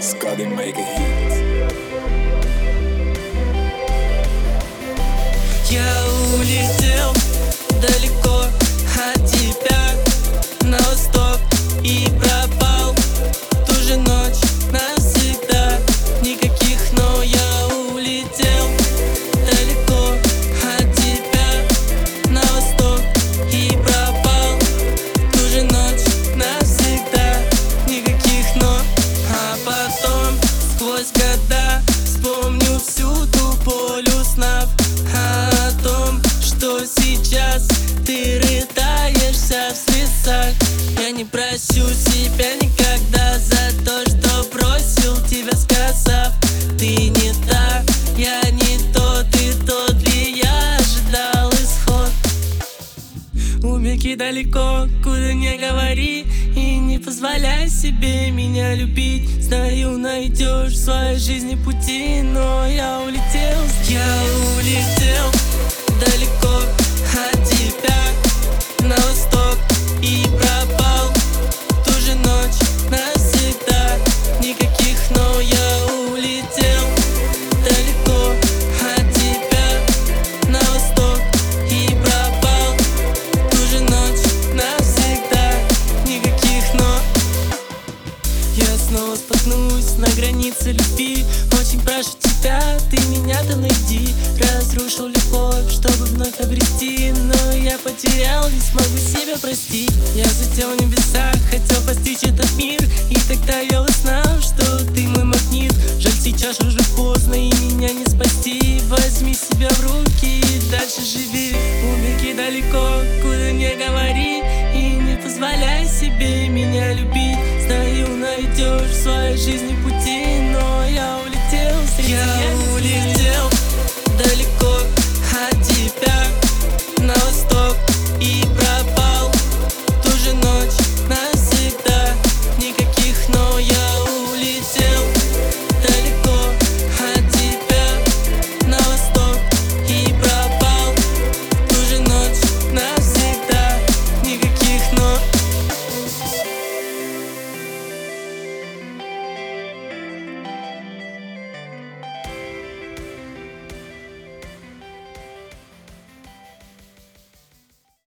Scotty make a hit. Я улетел далеко от тебя на восток и пропал в ту же ночь навсегда. Никаких, но я улетел далеко от тебя на восток и пропал в ту же ночь навсегда. Никаких, но. А потом сквозь года вспомню всю ту полю снов о том, что сейчас ты рыдаешься в слезах. Я не прощу себя никогда за то, что бросил тебя, сказав: ты не та, я не тот, и тот ли я ожидал исход. Убеги далеко, куда не говори, и не позволяй себе меня любить. Знаю, найдешь в своей жизни пути, но я улетел далеко от тебя на восток и пропал в ту же ночь навсегда. Никаких, но я улетел далеко от тебя на восток и пропал в ту же ночь навсегда. Никаких, но. Я снова споткнусь на границе любви. Очень прошу тебя, ты меня-то найди. Разрушил любовь, чтобы вновь обрести, но я потерял, не смогу себя простить. Я взлетел в небесах, хотел постичь этот мир, и тогда я узнал, что ты мой магнит. Жаль, сейчас уже поздно, и меня не спасти. Возьми себя в руки и дальше живи. Убеги далеко, куда не говори, и не позволяй себе меня любить. Знаю, найдешь в своей жизни пути, но я улетел. Я улетел